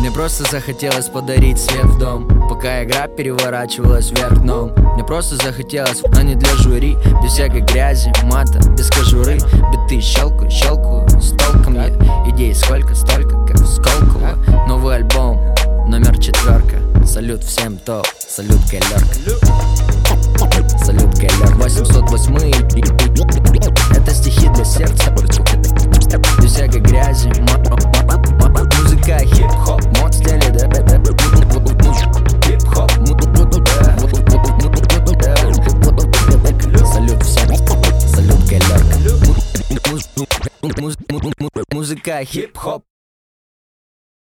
Мне просто захотелось подарить свет в дом, пока игра переворачивалась вверх дном. Мне просто захотелось, но не для жюри, без всякой грязи, мата, без кожуры. Биты щелкаю, щелкаю, с толком я. Идей сколько, столько, как в Сколково. Новый альбом, номер 4. Салют всем топ, салют галерка. Салют галерка. 808. Это стихи для сердца, без всякой грязи, музыка хип-хоп, мод в стиле, да, хип-хоп, салют всем, салют галерка. Музыка хип-хоп.